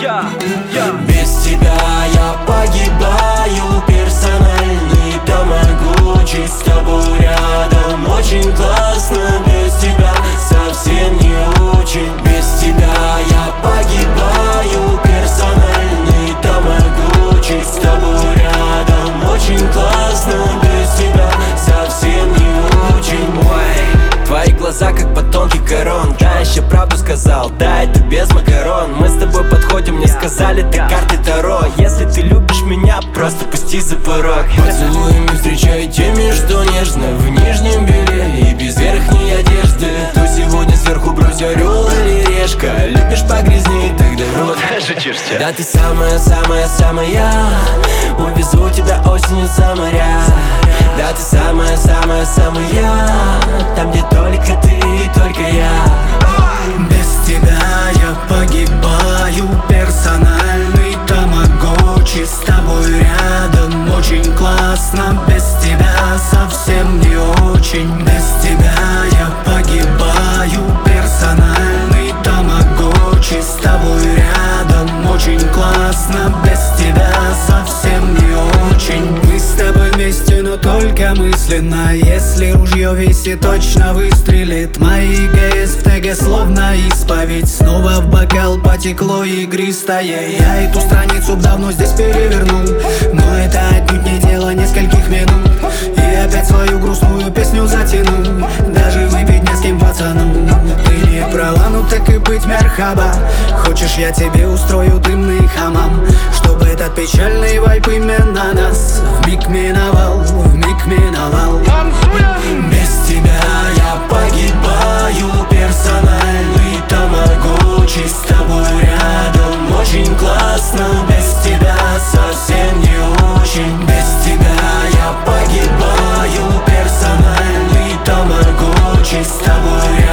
Без тебя я погибаю, персональный тамагочи. С тобой рядом очень классно, без тебя совсем не очень. Без тебя я погибаю, персональный тамагочи. С тобой рядом очень классно, без тебя совсем не очень. Ой, твои глаза как батонки корон. Да, еще правду сказал, да, это без макарон. Мы с тобой подходим, мне сказали, ты карты Таро. Если ты любишь меня, просто пусти за порог. Поцелуями встречай теми, что нежно, в нижнем белье и без верхней одежды. То сегодня сверху брось орел или решка. Любишь погрязней, тогда вот шутишься. Да ты самая-самая-самая, увезу тебя осенью за моря. Да ты самая-самая-самая, там где только ты и только я. Без тебя я погибаю, персональный тамагочи. С тобой рядом очень классно, без тебя совсем не очень. Без тебя я погибаю, персональный тамагочи. С тобой рядом очень классно, без тебя совсем не очень. Мы с тобой вместе, но только мысленно. Если ружье висит, точно выстрелит. Мои ГС в ТГ словно исповедь. Снова в бокал потекло игристое. Я эту страницу давно здесь перевернул, но это отнюдь не дело нескольких минут. И опять свою грустную песню затянул, даже выпить не с кем, пацану. Ты не права, ну так и быть, мерхаба. Хочешь, я тебе устрою дымный хамам, чтобы этот печальный вайп именно нас вмиг миновал, вмиг миновал. Без тебя я погибаю, персональный тамагочи. С тобой рядом очень классно, без тебя совсем не очень. Без тебя я погибаю, персональный тамагочи. С тобой